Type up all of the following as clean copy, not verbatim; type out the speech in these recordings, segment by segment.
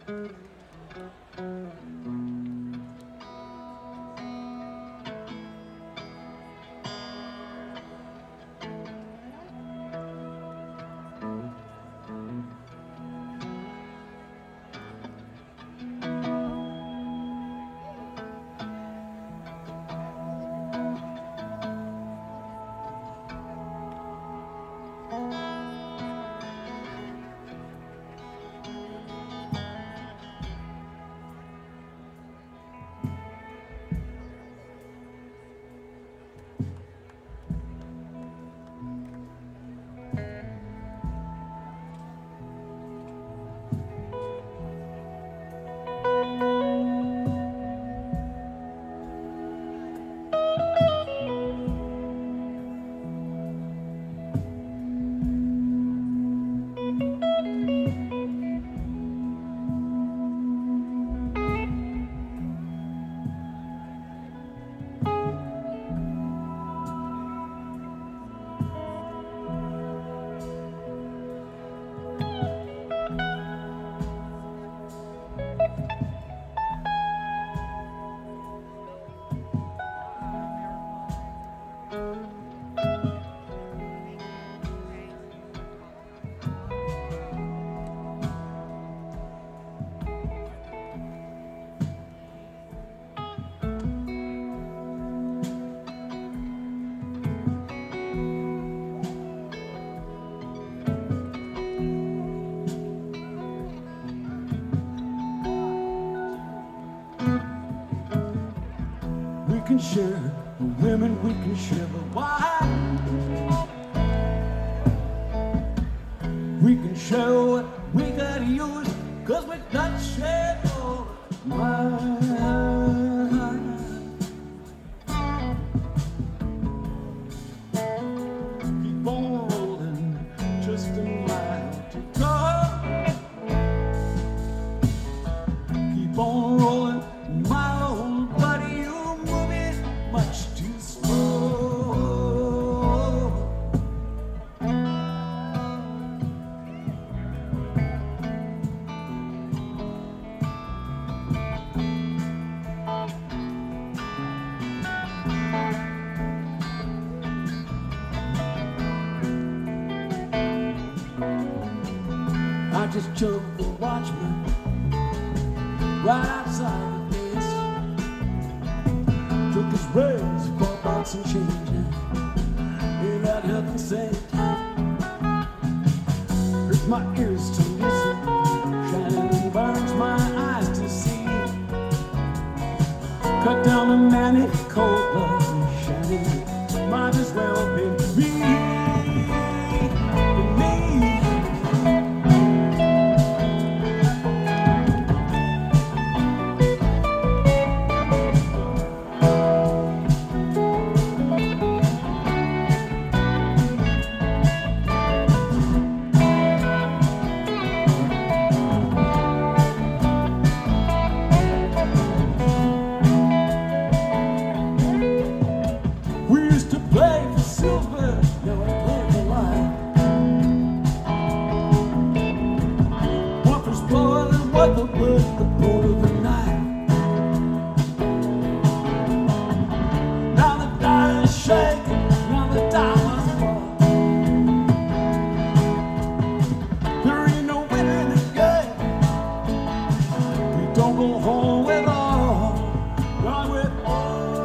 We can share the women, we can share the wine. We can share what we gotta use, cause we got share all mine. Keep on rolling, just a mile to go. Keep on rolling, my old buddy, you're moving much too slow. I just jumped the watchman right outside the place. Took his raise, bought out some change. Ain't that heaven sent? Hurts my ears to listen, shining burns my eyes to see. Cut down the manic cold blood, shining might as well be me. We used to play for silver, now we play for life. What was spoiling, what the wood, the board of the night. Now the die is shaking, now the diamonds fall. There ain't no winner in the game. We don't go home with all, not with all.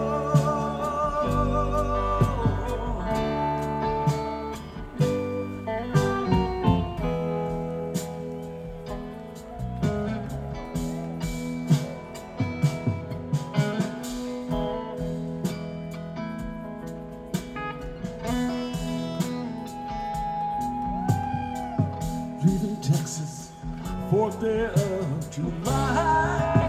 Leaving Texas, 4th day of July.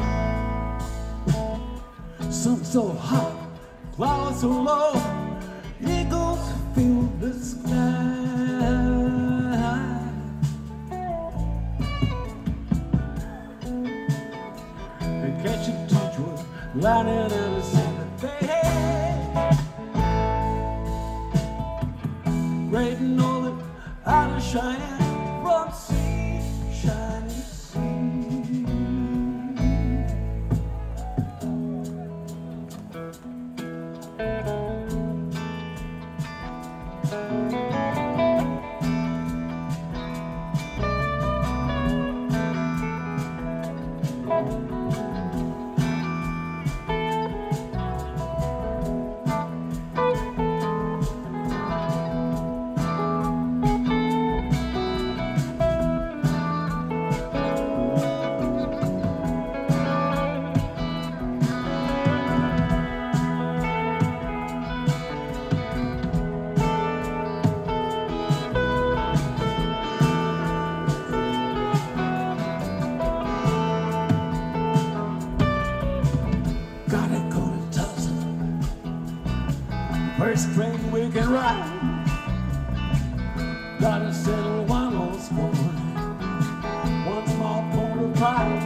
Sun so hot, clouds so low, eagles fill the sky. They catch a detour, lining out of Santa Fe. Raiding all the out of Cheyenne from sea, shining sea. first train we can ride. Gotta settle one horse boy, one small pony pride.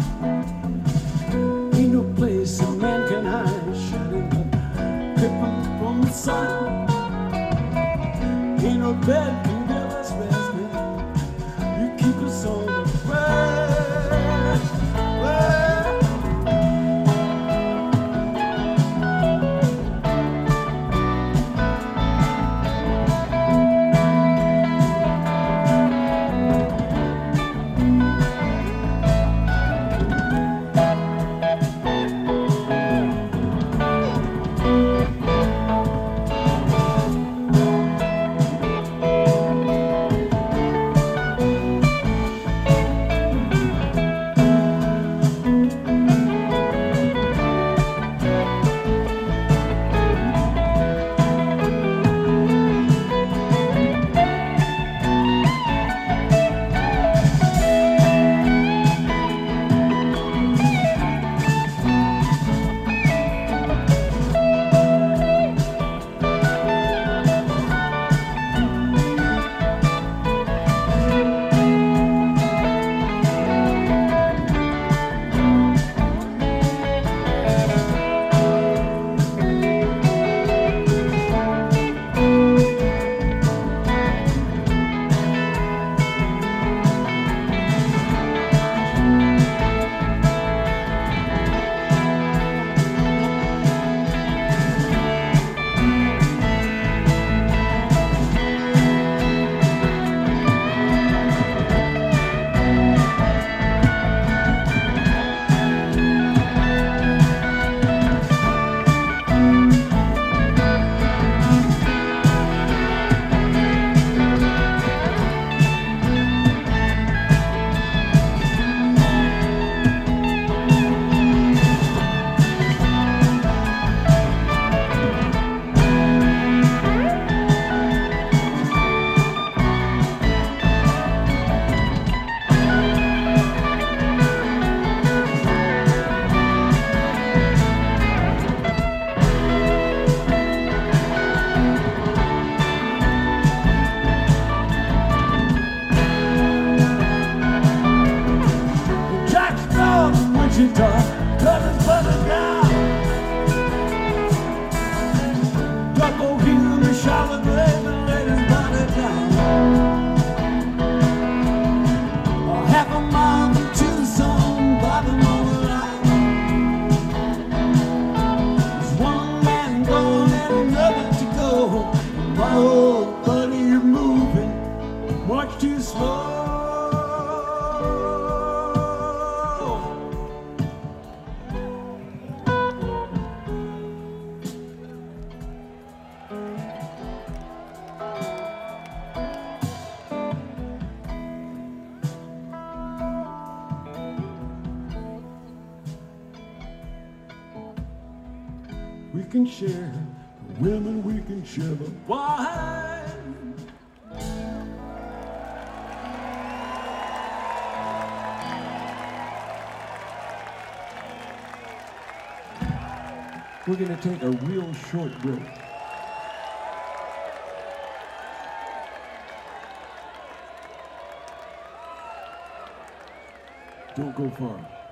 Ain't no place a man can hide, shutting up, crippling from the sun. Ain't no bed can give us rest, man. You keep us on the road. Wichita, cut his butter down. Ducko Hill, the Charlotte Raven, laid his butter down. A half a mile from Tucson, by the Mona line. There's one man gone and another to go. My old buddy, you're moving much too slow. We can share the women, we can share the wine. We're going to take a real short break. Don't go far.